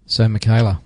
So, Michaela?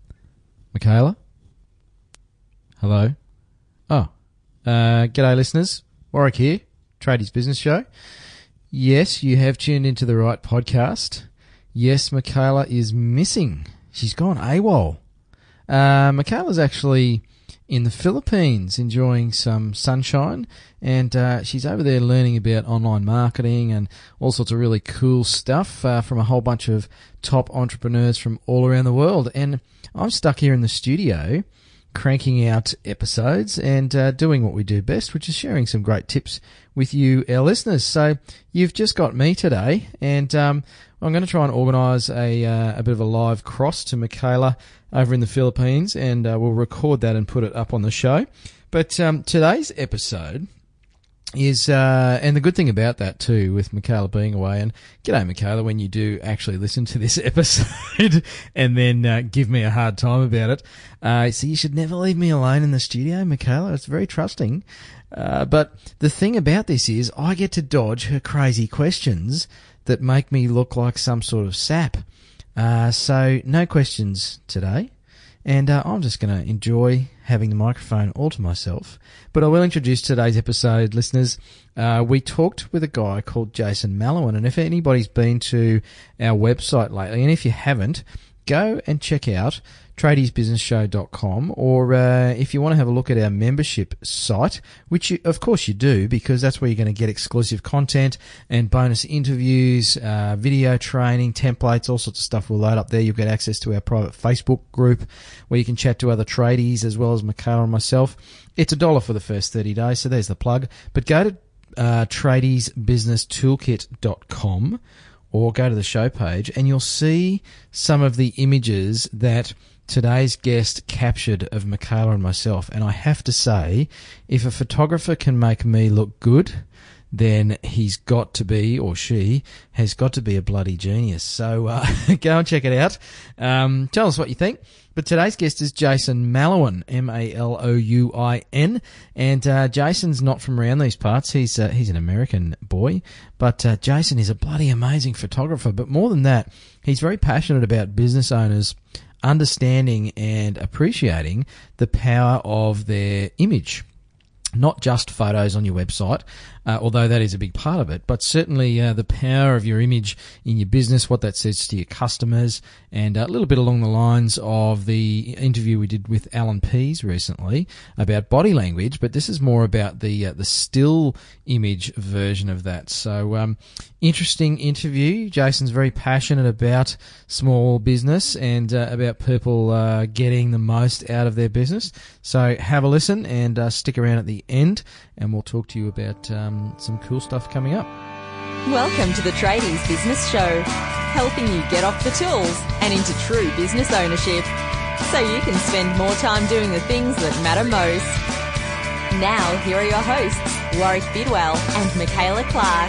Hello? Oh. G'day, listeners. Warwick here, Tradies Business Show. Yes, you have tuned into the right podcast. Yes, Michaela is missing. She's gone AWOL. Michaela's actually in the Philippines enjoying some sunshine, and she's over there learning about online marketing and all sorts of really cool stuff from a whole bunch of top entrepreneurs from all around the world. And I'm stuck here in the studio cranking out episodes and doing what we do best, which is sharing some great tips with you, our listeners. So you've just got me today, and I'm going to try and organise a bit of a live cross to Michaela over in the Philippines, and we'll record that and put it up on the show. But today's episode is, and the good thing about that too, with Michaela being away, and g'day Michaela when you do actually listen to this episode and then give me a hard time about it. So you should never leave me alone in the studio, Michaela. It's very trusting. But the thing about this is I get to dodge her crazy questions that make me look like some sort of sap. So no questions today, and I'm just going to enjoy having the microphone all to myself. But I will introduce today's episode, listeners. We talked with a guy called Jason Malouin, and if anybody's been to our website lately, and if you haven't, go and check out tradiesbusinessshow.com, or if you want to have a look at our membership site, which of course you do, because that's where you're going to get exclusive content and bonus interviews, video training, templates, all sorts of stuff will load up there. You'll get access to our private Facebook group where you can chat to other tradies as well as Michaela and myself. It's $1 for the first 30 days, so there's the plug. But go to tradiesbusinesstoolkit.com or go to the show page, and you'll see some of the images that today's guest captured of Michaela and myself. And I have to say, if a photographer can make me look good, then he's got to be, or she has got to be, a bloody genius. So go and check it out. Tell us what you think. But today's guest is Jason Malouin, Malouin, and Jason's not from around these parts. He's an American boy, but Jason is a bloody amazing photographer. But more than that, he's very passionate about business owners understanding and appreciating the power of their image. Not just photos on your website, although that is a big part of it, but certainly the power of your image in your business, what that says to your customers, and a little bit along the lines of the interview we did with Alan Pease recently about body language, but this is more about the still image version of that. So interesting interview. Jason's very passionate about small business and about people getting the most out of their business. So have a listen and stick around at the end, and we'll talk to you about some cool stuff coming up. Welcome to the Tradies Business Show, helping you get off the tools and into true business ownership, so you can spend more time doing the things that matter most. Now, here are your hosts, Warwick Bidwell and Michaela Clark.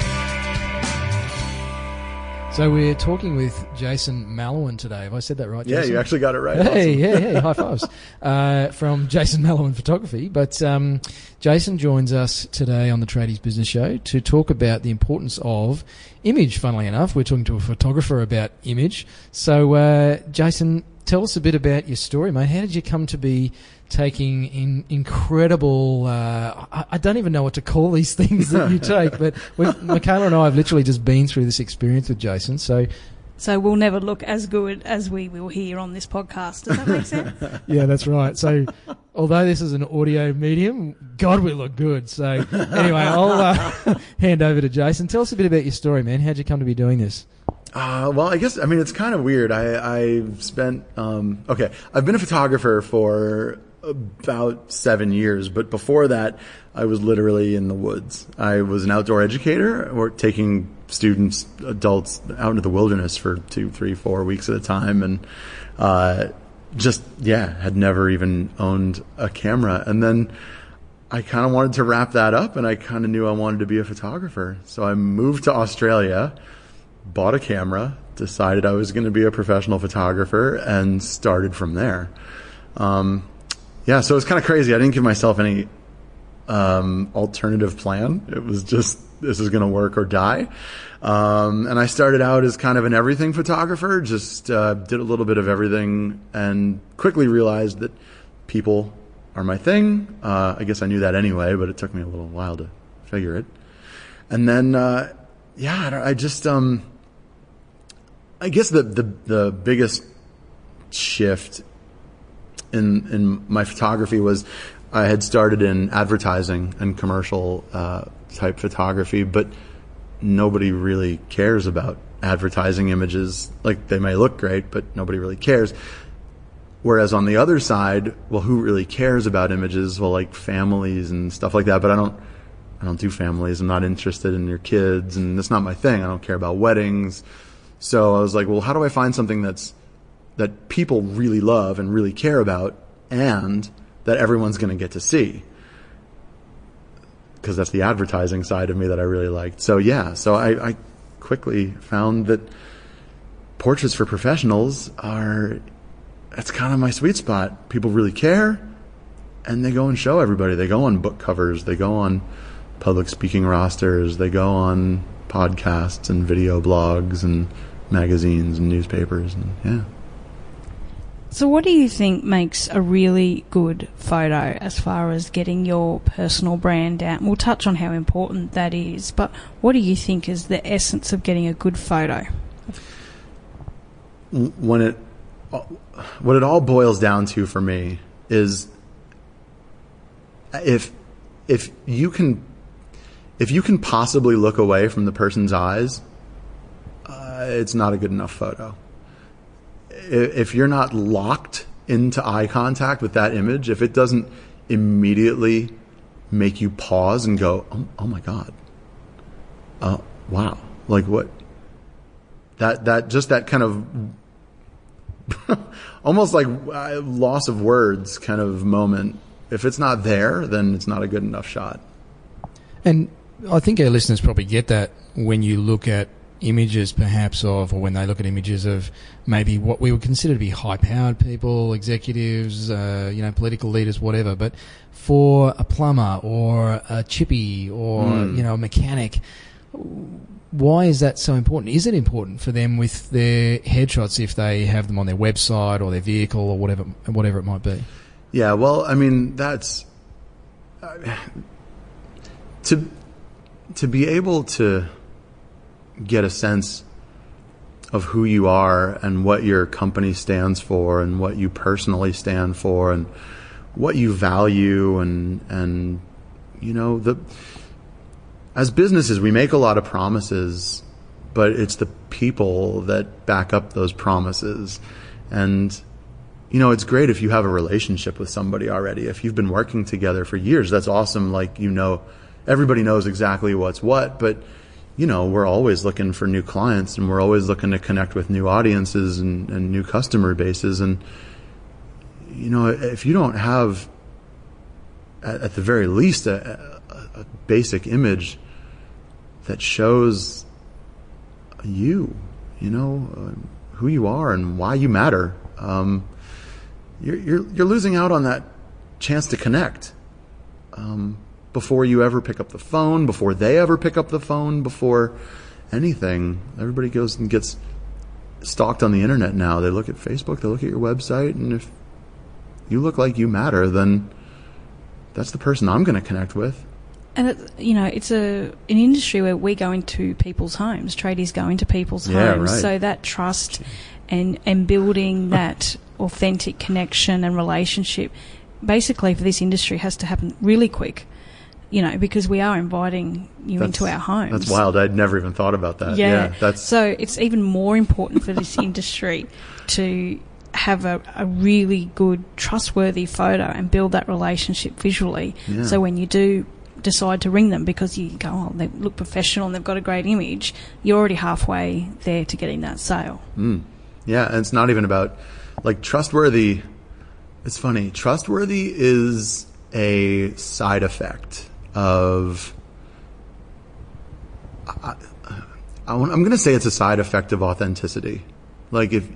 So we're talking with Jason Malouin today. Have I said that right, Jason? Yeah, you actually got it right. Hey, awesome. Hey, high fives. From Jason Malouin Photography. But Jason joins us today on the Tradies Business Show to talk about the importance of image, funnily enough. We're talking to a photographer about image. So, Jason, tell us a bit about your story, mate. How did you come to be taking incredible, I don't even know what to call these things that you take, but Michaela and I have literally just been through this experience with Jason, so we'll never look as good as we will here on this podcast. Does that make sense? Yeah, that's right. So although this is an audio medium, God, we look good. So anyway, I'll hand over to Jason. Tell us a bit about your story, man. How'd you come to be doing this? Well, I guess, it's kind of weird. I've spent, I've been a photographer for about 7 years, but before that, I was literally in the woods. I was an outdoor educator, or taking students, adults, out into the wilderness for 2, 3, 4 weeks at a time, and had never even owned a camera. And then I kind of wanted to wrap that up, and I kind of knew I wanted to be a photographer. So I moved to Australia, bought a camera, decided I was going to be a professional photographer, and started from there. So it was kind of crazy. I didn't give myself any alternative plan. It was just, this is going to work or die. And I started out as kind of an everything photographer, just did a little bit of everything, and quickly realized that people are my thing. I guess I knew that anyway, but it took me a little while to figure it. And then, I guess the biggest shift in my photography was I had started in advertising and commercial type photography, but nobody really cares about advertising images. Like, they may look great, but nobody really cares. Whereas on the other side, well, who really cares about images? Well, like families and stuff like that, but I don't do families. I'm not interested in your kids, and that's not my thing. I don't care about weddings. So I was like, well, how do I find something that people really love and really care about, and that everyone's going to get to see? Because that's the advertising side of me that I really liked. So yeah, I quickly found that portraits for professionals that's kind of my sweet spot. People really care, and they go and show everybody. They go on book covers, they go on public speaking rosters, they go on podcasts and video blogs and magazines and newspapers, and yeah. So what do you think makes a really good photo as far as getting your personal brand out? And we'll touch on how important that is, but what do you think is the essence of getting a good photo? What it all boils down to for me is if you can possibly look away from the person's eyes, it's not a good enough photo. If you're not locked into eye contact with that image, if it doesn't immediately make you pause and go, oh my God, wow, like what, that just that kind of almost like loss of words kind of moment. If it's not there, then it's not a good enough shot. And I think our listeners probably get that when you look at images perhaps of, or when they look at images of maybe what we would consider to be high-powered people, executives, political leaders, whatever. But for a plumber or a chippy or, a mechanic, why is that so important? Is it important for them with their headshots if they have them on their website or their vehicle or whatever it might be? Yeah, well, I mean, that's to be able to get a sense of who you are and what your company stands for and what you personally stand for and what you value and as businesses, we make a lot of promises, but it's the people that back up those promises. And it's great if you have a relationship with somebody already. If you've been working together for years, that's awesome. Like, everybody knows exactly what's what, but we're always looking for new clients, and we're always looking to connect with new audiences and new customer bases. And, if you don't have, at the very least, a basic image that shows you, who you are and why you matter, you're losing out on that chance to connect. Before you ever pick up the phone, before they ever pick up the phone, before anything. Everybody goes and gets stalked on the internet now. They look at Facebook, they look at your website, and if you look like you matter, then that's the person I'm going to connect with. And it's an industry where we go into people's homes. Tradies go into people's homes. Right. So that trust and building that authentic connection and relationship, basically for this industry, has to happen really quick. Because we are inviting you into our homes. That's wild. I'd never even thought about that. Yeah. So it's even more important for this industry to have a really good, trustworthy photo and build that relationship visually. Yeah. So when you do decide to ring them because you go, oh, they look professional and they've got a great image, you're already halfway there to getting that sale. Yeah, and it's not even about, like, trustworthy. It's funny. Trustworthy is a side effect of, I'm going to say it's a side effect of authenticity. Like, if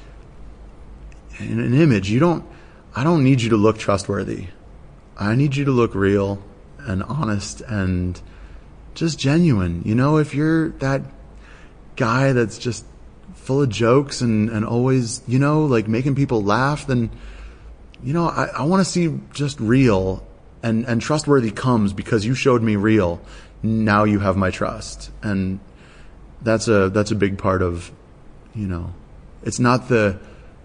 in an image, I don't need you to look trustworthy. I need you to look real, and honest and just genuine. You know, if you're that guy that's just full of jokes and always, you know, like making people laugh, then, you know, I want to see just real and trustworthy comes because you showed me real. Now you have my trust. And that's a big part of, you know, it's not the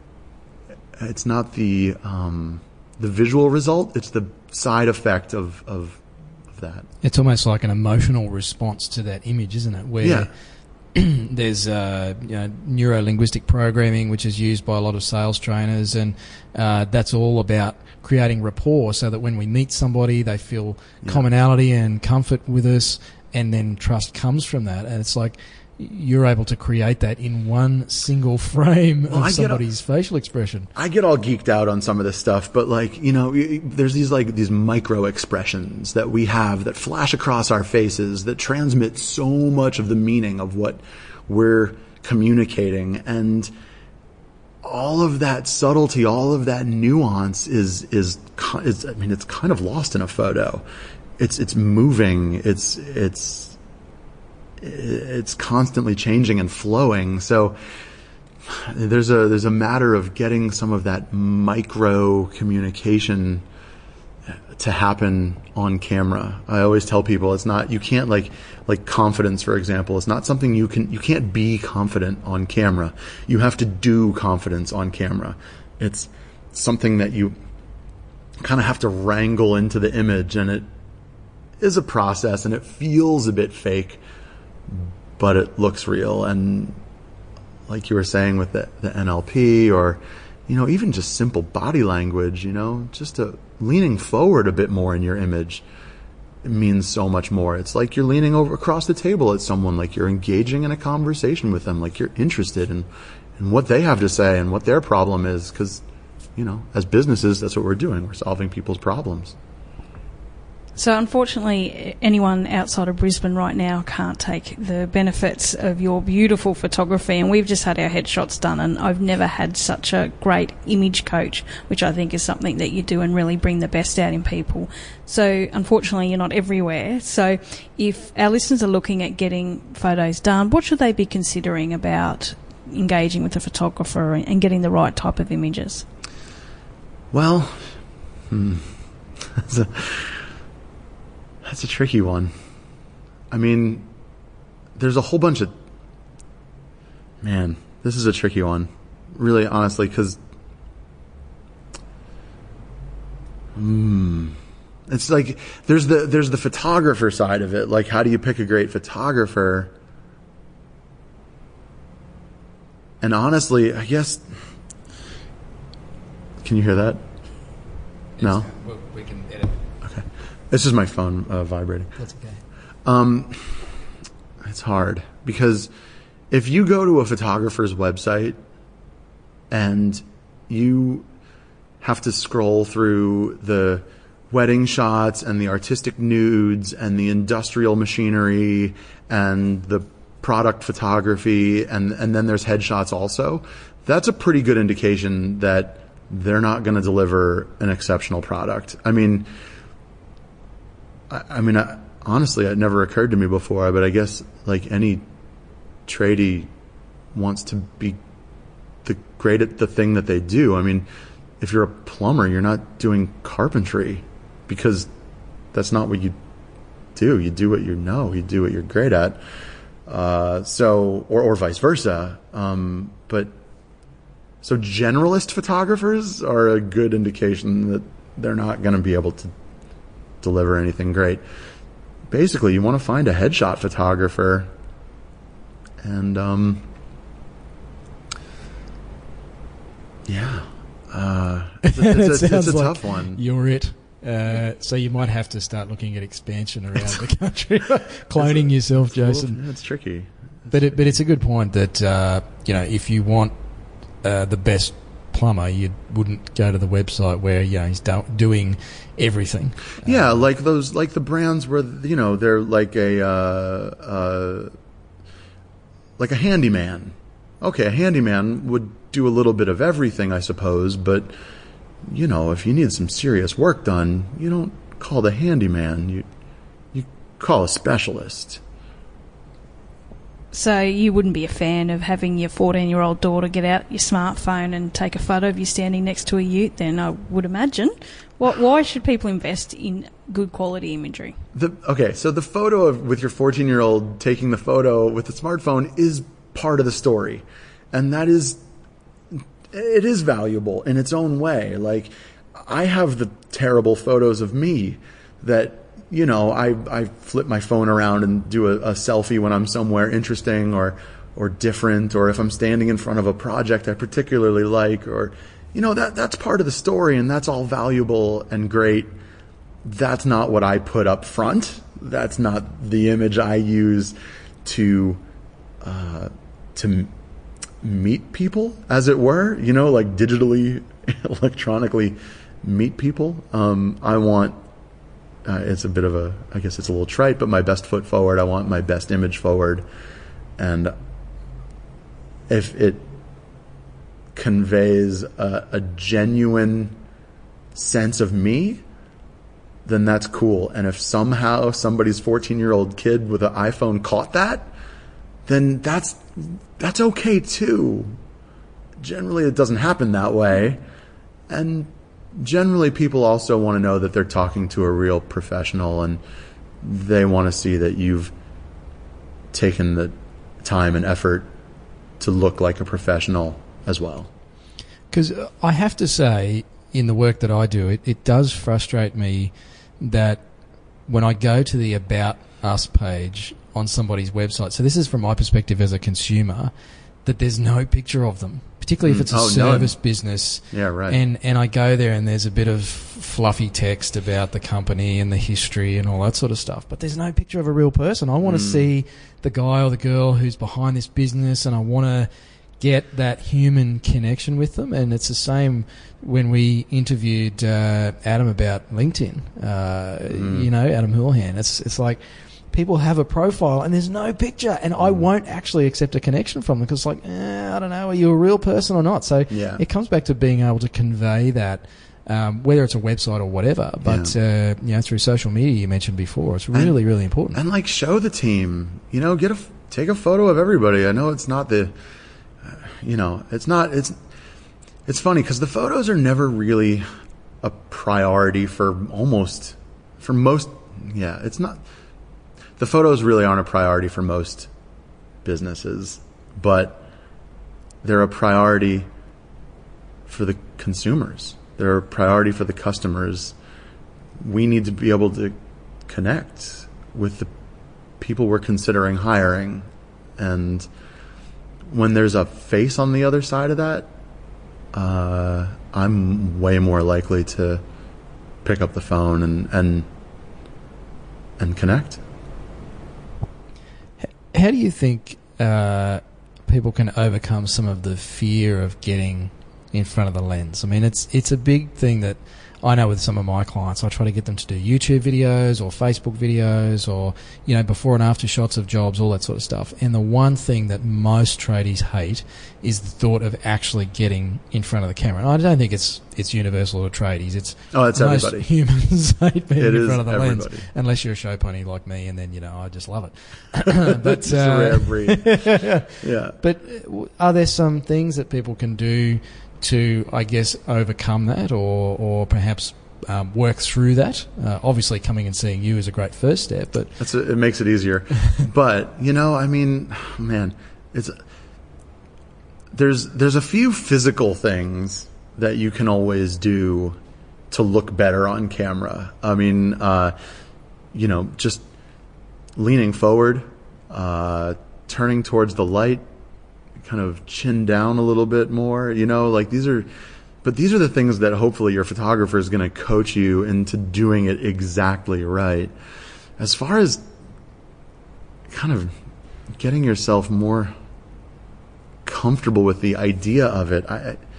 visual result, it's the side effect of that. It's almost like an emotional response to that image, isn't it? Where there's neuro-linguistic programming, which is used by a lot of sales trainers, and that's all about creating rapport so that when we meet somebody, they feel commonality and comfort with us, and then trust comes from that. And it's like you're able to create that in one single frame of somebody's facial expression. I get all geeked out on some of this stuff, but like, you know, there's these micro expressions that we have that flash across our faces that transmit so much of the meaning of what we're communicating. And all of that subtlety, all of that nuance is I mean, it's kind of lost in a photo. It's moving. It's constantly changing and flowing. So there's a matter of getting some of that micro communication to happen on camera. I always tell people it's not, you can't like confidence, for example, it's not something you can't be confident on camera. You have to do confidence on camera. It's something that you kind of have to wrangle into the image, and it is a process, and it feels a bit fake, but it looks real. And like you were saying with the NLP, or, you know, even just simple body language, you know, just leaning forward a bit more in your image, it means so much more. It's like you're leaning over across the table at someone, like you're engaging in a conversation with them, like you're interested in what they have to say and what their problem is. Because, you know, as businesses, that's what we're doing. We're solving people's problems. So unfortunately, anyone outside of Brisbane right now can't take the benefits of your beautiful photography, and we've just had our headshots done, and I've never had such a great image coach, which I think is something that you do and really bring the best out in people. So unfortunately, you're not everywhere. So if our listeners are looking at getting photos done, what should they be considering about engaging with a photographer and getting the right type of images? Well, that's a tricky one. I mean, there's a whole bunch of... Man, this is a tricky one. Really, honestly, because... It's like, there's the photographer side of it. Like, how do you pick a great photographer? And honestly, I guess... Can you hear that? No? Well, we can edit. Okay. It's just my phone vibrating. That's okay. It's hard because if you go to a photographer's website and you have to scroll through the wedding shots and the artistic nudes and the industrial machinery and the product photography and then there's headshots also, that's a pretty good indication that they're not going to deliver an exceptional product. I mean, honestly, it never occurred to me before, but I guess like any tradie wants to be great at the thing that they do. I mean, if you're a plumber, you're not doing carpentry because that's not what you do. You do what you know. You do what you're great at. Or vice versa. So generalist photographers are a good indication that they're not going to be able to deliver anything great. Basically, you want to find a headshot photographer, and it's a tough one. You're it. So you might have to start looking at expansion around the country, cloning yourself, Jason. It's tricky. But it's a good point that if you want the best plumber, you wouldn't go to the website where he's doing everything. Yeah, like the brands where they're like a handyman. Okay, a handyman would do a little bit of everything, I suppose, but if you need some serious work done, you don't call the handyman. You call a specialist. So you wouldn't be a fan of having your 14-year-old daughter get out your smartphone and take a photo of you standing next to a ute, then, I would imagine. Why should people invest in good quality imagery? So the photo with your 14-year-old taking the photo with the smartphone is part of the story. And it is valuable in its own way. Like, I have the terrible photos of me that, I flip my phone around and do a selfie when I'm somewhere interesting or different, or if I'm standing in front of a project I particularly like, or, that's part of the story, and that's all valuable and great. That's not what I put up front. That's not the image I use to meet people, as it were, like digitally, electronically meet people. I want, it's a bit of I guess it's a little trite, but my best foot forward. I want my best image forward. And if it conveys a genuine sense of me, then that's cool. And if somehow somebody's 14-year-old kid with an iPhone caught that, then that's okay too. Generally, it doesn't happen that way. And generally, people also want to know that they're talking to a real professional, and they want to see that you've taken the time and effort to look like a professional as well. Because I have to say, in the work that I do, it does frustrate me that when I go to the About Us page on somebody's website, so this is from my perspective as a consumer, that there's no picture of them, particularly if it's a service business. Yeah, right. And I go there and there's a bit of fluffy text about the company and the history and all that sort of stuff, but there's no picture of a real person. I want to see the guy or the girl who's behind this business, and I want to get that human connection with them. And it's the same when we interviewed Adam about LinkedIn, Adam Houlihan. It's like, people have a profile and there's no picture, and I won't actually accept a connection from them because, like, I don't know, are you a real person or not? So it comes back to being able to convey that, whether it's a website or whatever, but through social media you mentioned before, it's really, really important. And like, show the team, take a photo of everybody. I know it's not it's funny because the photos are never really a priority it's not. The photos really aren't a priority for most businesses, but they're a priority for the consumers. They're a priority for the customers. We need to be able to connect with the people we're considering hiring. And when there's a face on the other side of that, I'm way more likely to pick up the phone and connect. How do you think people can overcome some of the fear of getting in front of the lens? I mean, it's a big thing that I know with some of my clients. I try to get them to do YouTube videos or Facebook videos or, before and after shots of jobs, all that sort of stuff. And the one thing that most tradies hate is the thought of actually getting in front of the camera. And I don't think it's universal to tradies. It's everybody. Humans hate being in front of the everybody. lens, unless you're a show pony like me, and then, I just love it. But it's a rare breed. Yeah. But are there some things that people can do to, I guess, overcome that or perhaps work through that? Obviously, coming and seeing you is a great first step, but it makes it easier. But there's a few physical things that you can always do to look better on camera. I mean, just leaning forward, turning towards the light, kind of chin down a little bit more, these are the things that hopefully your photographer is going to coach you into doing it exactly right. As far as kind of getting yourself more comfortable with the idea of it,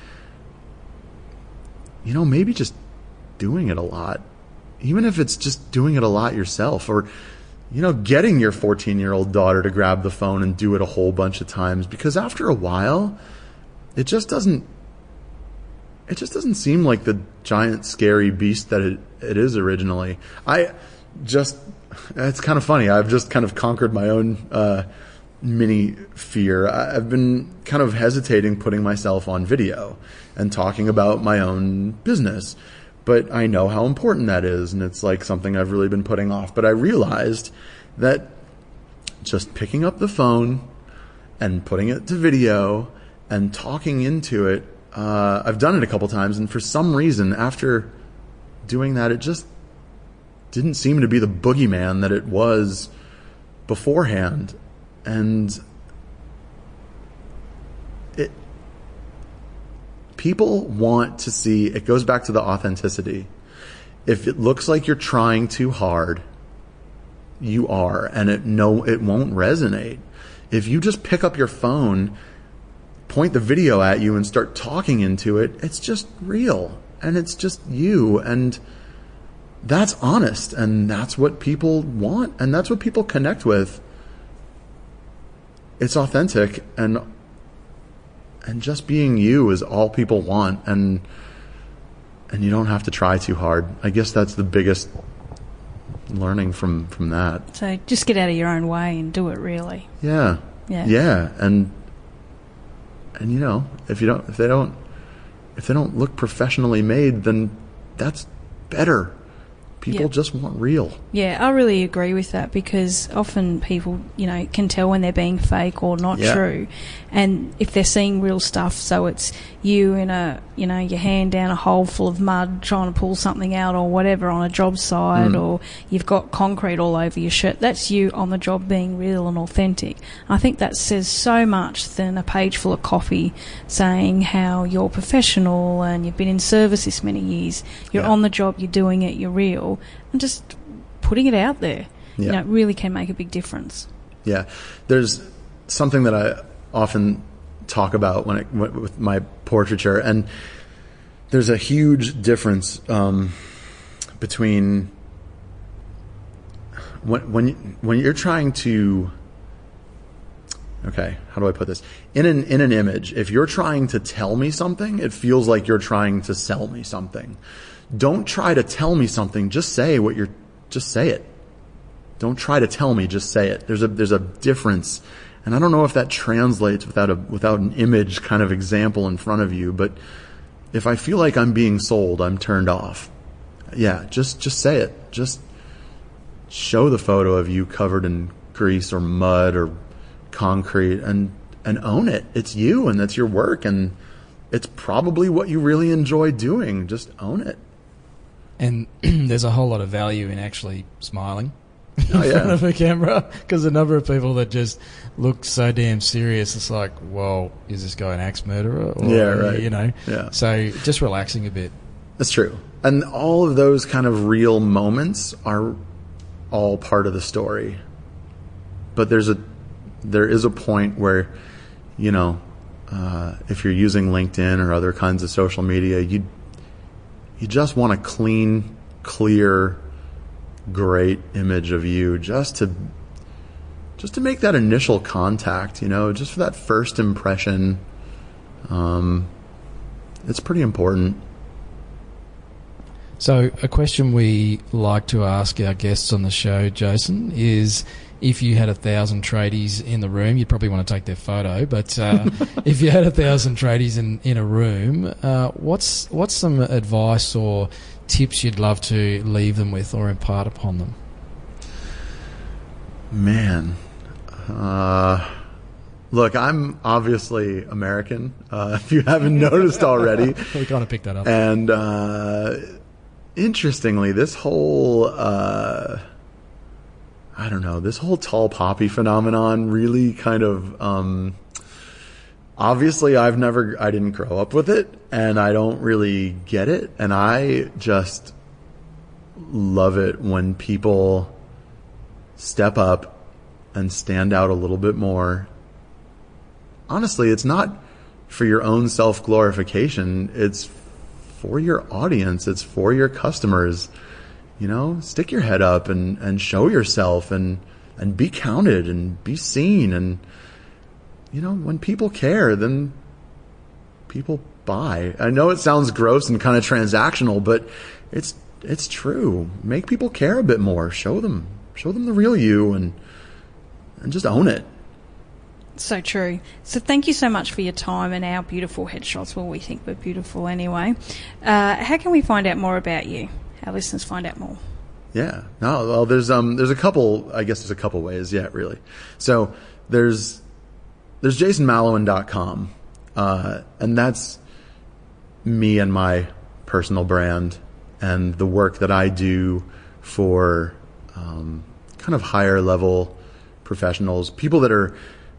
maybe just doing it a lot, even if it's just doing it a lot yourself, or getting your 14-year-old daughter to grab the phone and do it a whole bunch of times, because after a while, it just doesn't it just doesn't seem like the giant scary beast that it is originally. It's kind of funny. I've just kind of conquered my own mini fear. I've been kind of hesitating putting myself on video and talking about my own business, but I know how important that is, and it's like something I've really been putting off. But I realized that just picking up the phone and putting it to video and talking into it, I've done it a couple times, and for some reason after doing that, it just didn't seem to be the boogeyman that it was beforehand. And people want to see, it goes back to the authenticity. If it looks like you're trying too hard, you are, and it won't resonate. If you just pick up your phone, point the video at you, and start talking into it, it's just real, and it's just you, and that's honest, and that's what people want, and that's what people connect with. It's authentic, and just being you is all people want, and you don't have to try too hard. I guess that's the biggest learning from that. So just get out of your own way and do it, really. Yeah. And you know, if they don't look professionally made, then that's better. People just want real. Yeah, I really agree with that, because often people, can tell when they're being fake or not true. And if they're seeing real stuff, so it's you in your hand down a hole full of mud trying to pull something out or whatever on a job site, or you've got concrete all over your shirt, that's you on the job being real and authentic. I think that says so much than a page full of copy saying how you're professional and you've been in service this many years. You're on the job, you're doing it, you're real. And just putting it out there, it really can make a big difference. Yeah. There's something that I often talk about with my portraiture, and there's a huge difference between when you're trying to, okay, how do I put this? In an image, if you're trying to tell me something, it feels like you're trying to sell me something. Don't try to tell me something. Just say it. Don't try to tell me. Just say it. There's a difference, and I don't know if that translates without an image kind of example in front of you. But if I feel like I'm being sold, I'm turned off. Yeah, just say it. Just show the photo of you covered in grease or mud or concrete, and own it. It's you, and that's your work, and it's probably what you really enjoy doing. Just own it. And there's a whole lot of value in actually smiling in front of a camera, because the number of people that just look so damn serious, it's like, whoa, is this guy an axe murderer? Or, So just relaxing a bit. That's true. And all of those kind of real moments are all part of the story. But there is a point where, if you're using LinkedIn or other kinds of social media, you just want a clean, clear, great image of you, just to make that initial contact, just for that first impression. It's pretty important. So a question we like to ask our guests on the show, Jason, is if you had 1,000 tradies in the room, you'd probably want to take their photo, but if you had 1,000 tradies in a room, what's some advice or tips you'd love to leave them with or impart upon them? Man, look, I'm obviously American, if you haven't noticed already. We kind of picked that up. And interestingly, this whole this whole tall poppy phenomenon really kind of, obviously I didn't grow up with it, and I don't really get it, and I just love it when people step up and stand out a little bit more. Honestly, it's not for your own self-glorification, it's for your audience, it's for your customers. Stick your head up and show yourself and be counted and be seen. And, when people care, then people buy. I know it sounds gross and kind of transactional, but it's true. Make people care a bit more. Show them the real you, and just own it. So true. So thank you so much for your time and our beautiful headshots. Well, we think we're beautiful anyway. How can we find out more about you? Our listeners find out more. Yeah. No, well, there's a couple, I guess there's a couple ways. Yeah, really. So there's jasonmallowan.com. And that's me and my personal brand and the work that I do for, kind of higher level professionals, people that are,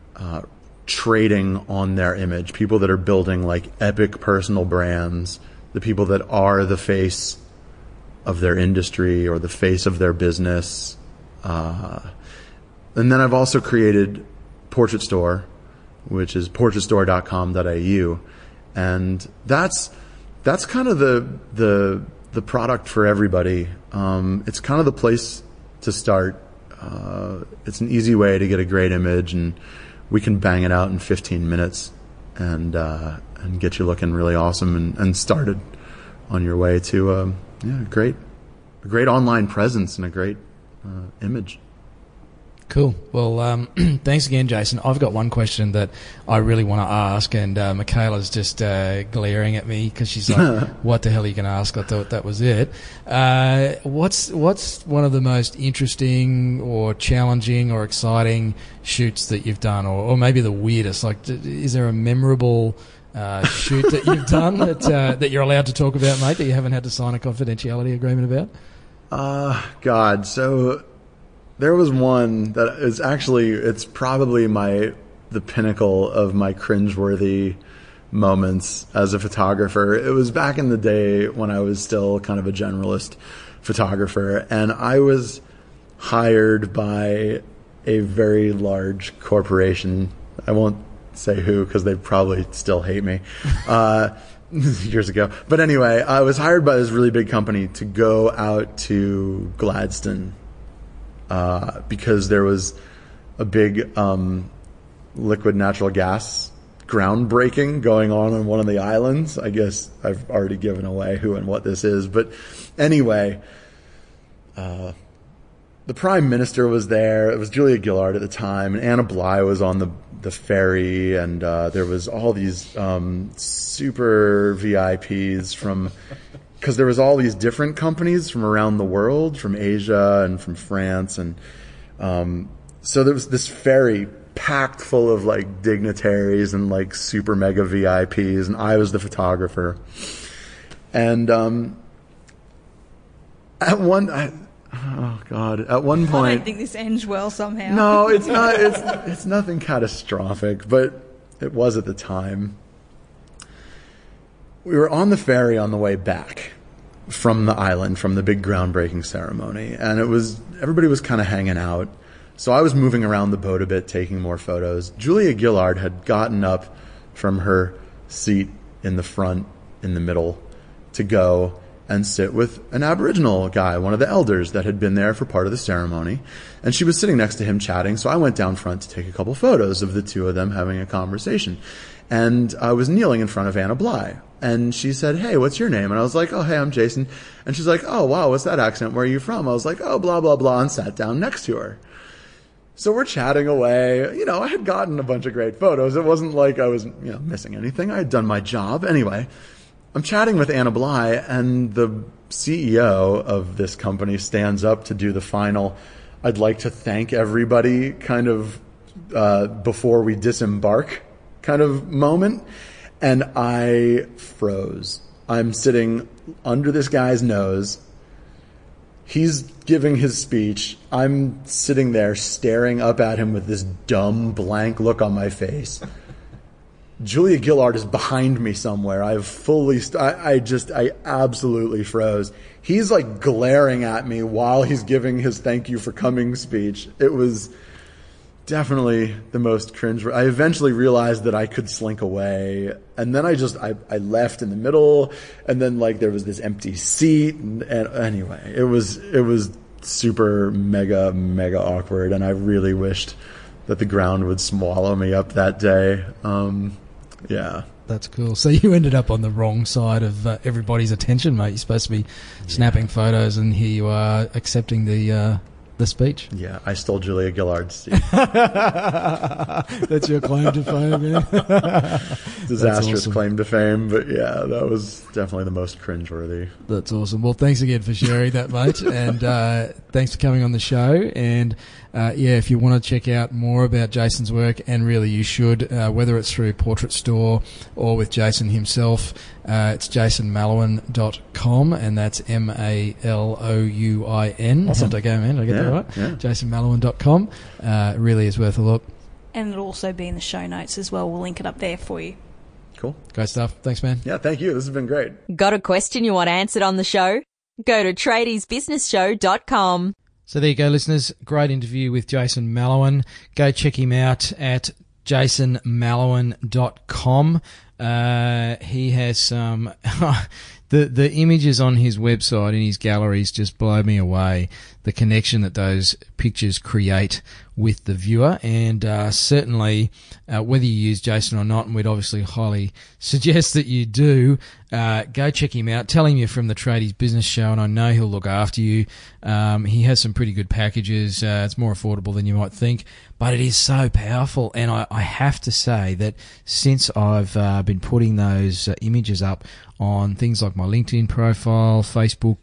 trading on their image, people that are building like epic personal brands, the people that are the face of their industry or the face of their business. And then I've also created Portrait Store, which is portraitstore.com.au. And that's kind of the product for everybody. It's kind of the place to start. It's an easy way to get a great image, and we can bang it out in 15 minutes and get you looking really awesome and started on your way to a great online presence and a great image. Cool. Well, thanks again, Jason. I've got one question that I really want to ask, and Michaela's just glaring at me because she's like, what the hell are you going to ask? I thought that was it. What's one of the most interesting or challenging or exciting shoots that you've done, or maybe the weirdest? Like, is there a memorable shoot that you've done that you're allowed to talk about, mate, that you haven't had to sign a confidentiality agreement about? God, so... There was one that is actually, it's probably the pinnacle of my cringeworthy moments as a photographer. It was back in the day when I was still kind of a generalist photographer, and I was hired by a very large corporation. I won't say who because they probably still hate me. Years ago. But anyway, I was hired by this really big company to go out to Gladstone, because there was a big liquid natural gas groundbreaking going on one of the islands. I guess I've already given away who and what this is. But anyway, the Prime Minister was there. It was Julia Gillard at the time, and Anna Bligh was on the ferry, and there was all these super VIPs from... because there was all these different companies from around the world, from Asia and from France. And so there was this ferry packed full of like dignitaries and like super mega VIPs, and I was the photographer. And at one point... I don't think this ends well somehow. No, it's not. It's nothing catastrophic, but it was at the time. We were on the ferry on the way back from the island, from the big groundbreaking ceremony, and everybody was kind of hanging out. So I was moving around the boat a bit, taking more photos. Julia Gillard had gotten up from her seat in the front, in the middle, to go and sit with an Aboriginal guy, one of the elders that had been there for part of the ceremony. And she was sitting next to him chatting, so I went down front to take a couple photos of the two of them having a conversation. And I was kneeling in front of Anna Bligh. And she said, "Hey, what's your name?" And I was like, "Oh, hey, I'm Jason." And she's like, "Oh, wow, what's that accent? Where are you from?" I was like, "Oh, blah, blah, blah," and sat down next to her. So we're chatting away. You know, I had gotten a bunch of great photos. It wasn't like I was, missing anything. I had done my job. Anyway, I'm chatting with Anna Bligh, and the CEO of this company stands up to do the final, "I'd like to thank everybody," kind of before we disembark kind of moment. And I froze. I'm sitting under this guy's nose. He's giving his speech. I'm sitting there staring up at him with this dumb, blank look on my face. Julia Gillard is behind me somewhere. I've fully... I absolutely froze. He's like glaring at me while he's giving his thank you for coming speech. It was definitely the most cringe. I eventually realized that I could slink away, and then I left in the middle, and then like there was this empty seat, and anyway, it was super mega awkward, and I really wished that the ground would swallow me up that day. Yeah, That's cool. So you ended up on the wrong side of everybody's attention, mate. You're supposed to be snapping photos, and here you are accepting the speech. Yeah, I stole Julia Gillard's seat. That's your claim to fame, man. Disastrous awesome. claim to fame, but yeah, that was definitely the most cringeworthy. That's awesome. Well, thanks again for sharing that, mate, and thanks for coming on the show. And if you want to check out more about Jason's work, and really you should, whether it's through Portrait Store or with Jason himself, it's jasonmalouin.com, and that's MALOUIN. That's not okay, man. Did I get that right? Yeah. jasonmalouin.com. It really is worth a look. And it'll also be in the show notes as well. We'll link it up there for you. Cool. Great stuff. Thanks, man. Yeah, thank you. This has been great. Got a question you want answered on the show? Go to tradiesbusinessshow.com. So there you go, listeners. Great interview with Jason Malouin. Go check him out at jasonmalouin.com. He has some... The images on his website and his galleries just blow me away. The connection that those pictures create with the viewer, and certainly whether you use Jason or not, and we'd obviously highly suggest that you do, go check him out. Tell him you're from the Tradies Business Show, and I know he'll look after you. He has some pretty good packages. It's more affordable than you might think, but it is so powerful. And I have to say that since I've been putting those images up on things like my LinkedIn profile, Facebook,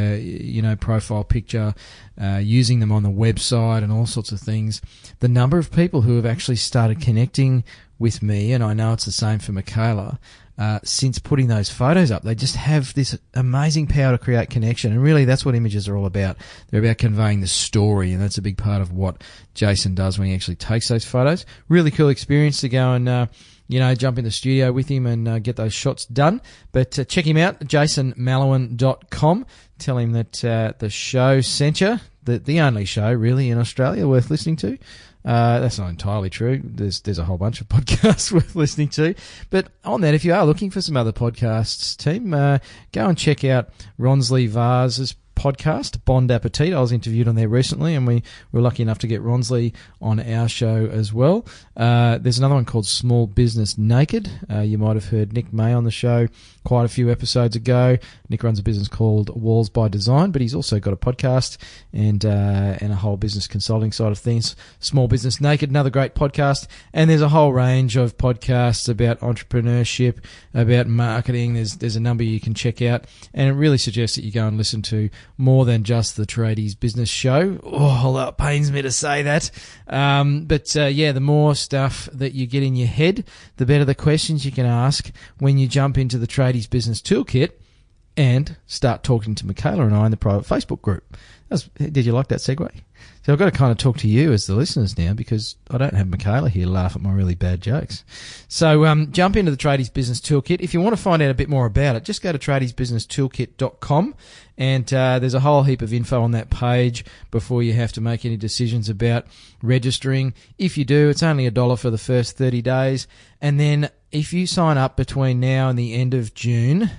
profile picture, using them on the website and all sorts of things, the number of people who have actually started connecting with me, and I know it's the same for Michaela, since putting those photos up, they just have this amazing power to create connection. And really, that's what images are all about. They're about conveying the story, and that's a big part of what Jason does when he actually takes those photos. Really cool experience to go and jump in the studio with him and get those shots done. But check him out, jasonmalouin.com. Tell him that the show sent you, the only show really in Australia worth listening to. That's not entirely true. There's a whole bunch of podcasts worth listening to. But on that, if you are looking for some other podcasts, team, go and check out Ronsley Vars's podcast, Bon Appetit. I was interviewed on there recently, and we were lucky enough to get Ronsley on our show as well. There's another one called Small Business Naked. You might have heard Nick May on the show quite a few episodes ago. Nick runs a business called Walls by Design, but he's also got a podcast and a whole business consulting side of things. Small Business Naked, another great podcast. And there's a whole range of podcasts about entrepreneurship, about marketing. There's a number you can check out, and it really suggests that you go and listen to more than just the Tradies Business Show. Oh, that pains me to say that. But the more stuff that you get in your head, the better the questions you can ask when you jump into the Tradies Business Toolkit and start talking to Michaela and I in the private Facebook group. Did you like that segue? So I've got to kind of talk to you as the listeners now, because I don't have Michaela here to laugh at my really bad jokes. So jump into the Tradies Business Toolkit. If you want to find out a bit more about it, just go to tradiesbusinesstoolkit.com, and there's a whole heap of info on that page before you have to make any decisions about registering. If you do, it's only $1 for the first 30 days. And then if you sign up between now and the end of June,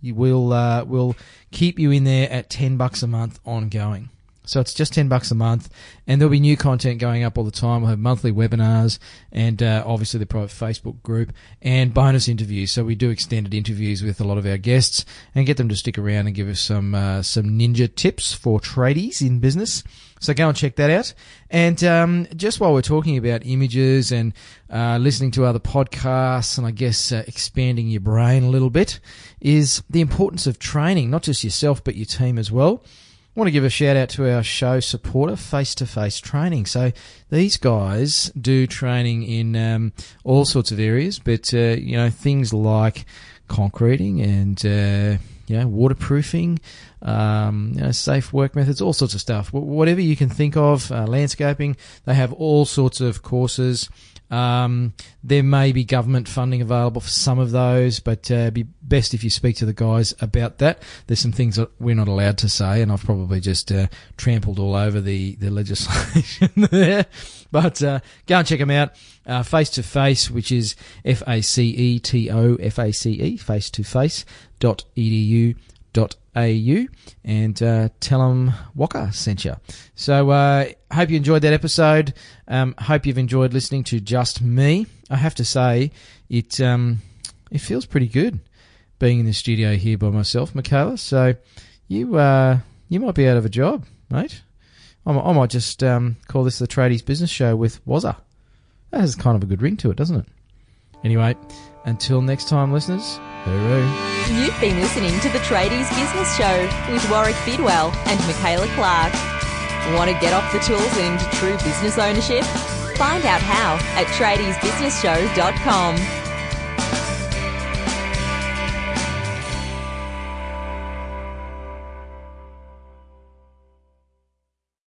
we'll keep you in there at $10 a month ongoing. So it's just $10 a month, and there'll be new content going up all the time. We'll have monthly webinars, and obviously the private Facebook group, and bonus interviews. So we do extended interviews with a lot of our guests and get them to stick around and give us some ninja tips for tradies in business. So go and check that out. And just while we're talking about images and listening to other podcasts, and I guess expanding your brain a little bit, is the importance of training, not just yourself but your team as well. I want to give a shout out to our show supporter, Face to Face Training. So these guys do training in all sorts of areas, but things like concreting and waterproofing, safe work methods, all sorts of stuff. Whatever you can think of, landscaping. They have all sorts of courses. There may be government funding available for some of those, but it'd be best if you speak to the guys about that. There's some things that we're not allowed to say, and I've probably just trampled all over the legislation there. But go and check them out. Face to Face, which is FACETOFACE, face2face.edu.au, and tell them Waka sent you. So hope you enjoyed that episode. Hope you've enjoyed listening to just me. I have to say, it it feels pretty good being in the studio here by myself, Michaela. So you might be out of a job, mate. I might just call this the Tradies Business Show with Wazza. That has kind of a good ring to it, doesn't it? Anyway, until next time, listeners, hooroo. You've been listening to the Tradies Business Show with Warwick Bidwell and Michaela Clark. Want to get off the tools and into true business ownership? Find out how at tradiesbusinessshow.com.